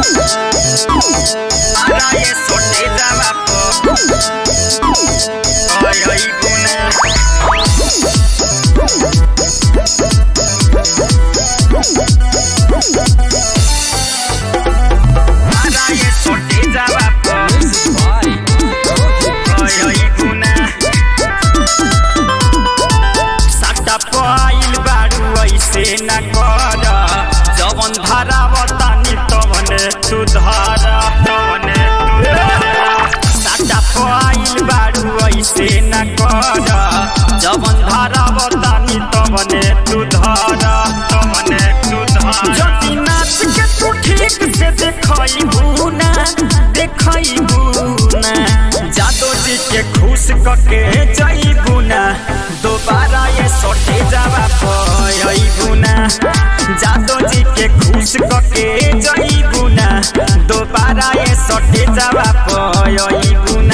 ये सोटे जावा पो ओय ओय गुना ये सोटे जावा पो ओय ओय गुना साटा पाइल बारू ऐसे न कर जवन धारावतानी तवने तू धारा साटा पाइल बारू ऐसे न कर जवन धारावतानी तवने तू धारा जति नाच के तू ठीक से देखइबू ना जादो जी के खुश कके जइबू ना दोबारा ये सोटे जावा पइबू ना जादो जी के खुश कके जइबू ना दोबारा ये सोटे जावा पइबू ना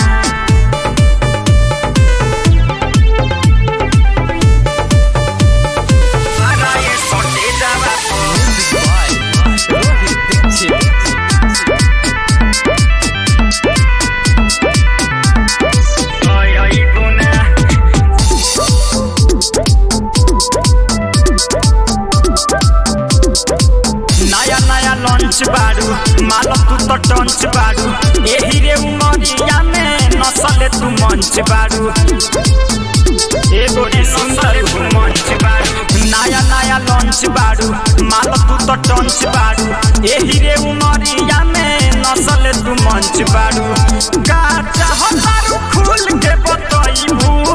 लंच बारू माल तू तो टंच बारू एही रे उमरिया में नसले तू मंच बारू एगो सुंदर मंच बारू नया लंच बारू माल तू तो टंच बारू एही रे उमरिया में नसले तू मंच बारू का चाहतारू खुल के बताइबू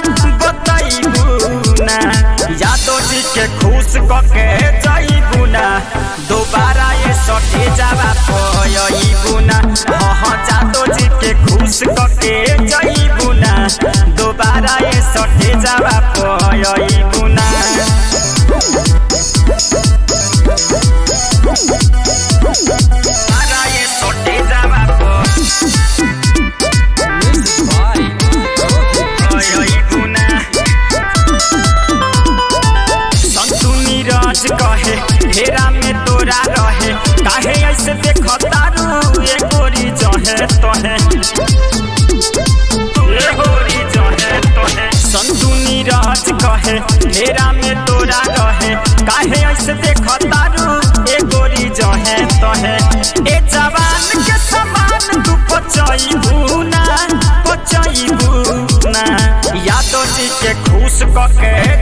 ना यादो जी के खुश कके जाइबू ना दोबारा ये सोटे जावा पइबू ना जादो जी के खुश कके जइबू ना दोबारा ये सोटे जावा पइबू ना ये सोटे जावा पइबू ना संतु नीरज कहे हेरा में तोरा रहे काहे ऐसे देखतारू ए गोरी जहे तोहे संतु नीरज कहे हेरा में तोरा रहे काहे ऐसे देखतारू ए गोरी जहे तोहे ए जवान के समान तू पचइबू ना यादो जी के खुश कके